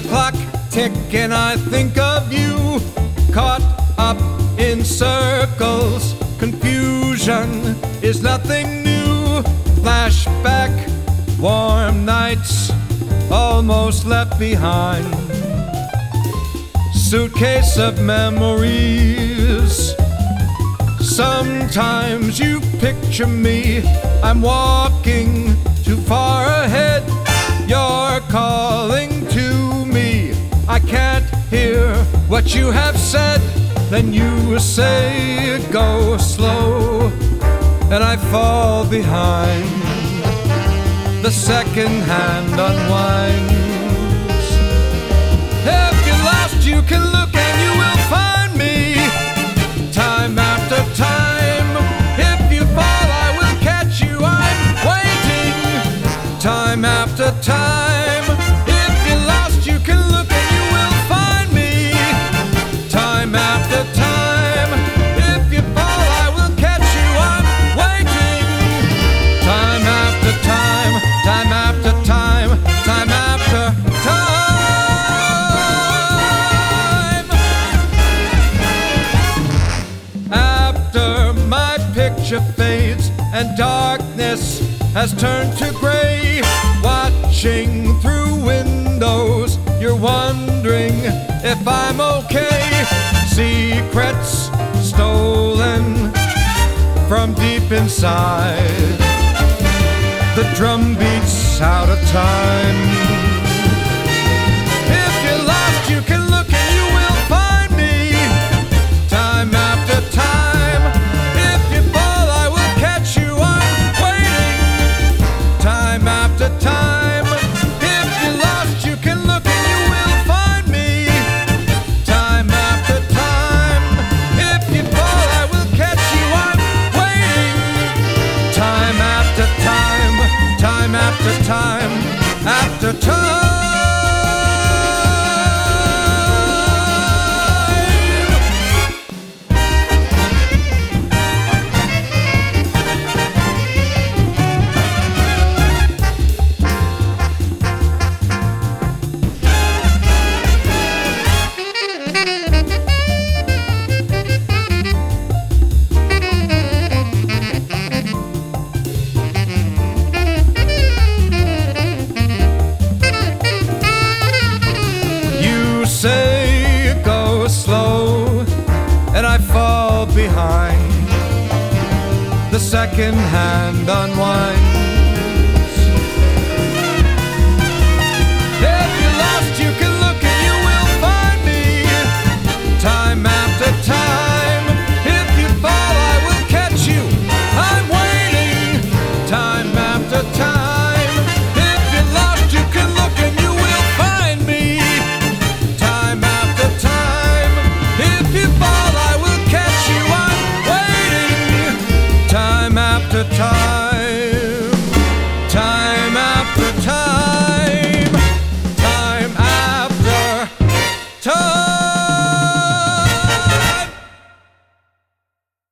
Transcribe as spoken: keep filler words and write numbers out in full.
clock ticking, I think of you, caught up in circles. Confusion is nothing new. Flashback, warm nights almost left behind. Suitcase of memories. Sometimes you picture me, I'm walking too far ahead. You're calling to me, I can't hear what you have said. Then you say go slow, and I fall behind. The second hand unwinds. If you're lost, you can look and you will find me. Time after time. If you fall, I will catch you. I'm waiting. Time after time. If you're lost, you can look and you will find me. Time after time. If you fall, I will catch you. I'm waiting. Time after time. Time after time. Time after time. After my picture fades and darkness has turned to gray, watching through windows, you're wondering if I'm okay. Secrets stolen from deep inside. The drum beats out of time. If you're lost, you can look and you will find me. Time after time. If you fall, I will catch you. I'm waiting. Time after time. If you're lost, you can look and you will find me. Time after time. If you fall, I will catch you. I'm waiting. Time after time. Time after time. After time. Say go slow, and I fall behind. The second hand unwinds. If you're lost, you can look and you will find me. Time after time. If you fall, I will catch you. I'm waiting. Time after time. If you're lost, you can look and you will find me. Time after time. If you fall, I will catch you. I'm waiting. Time after time.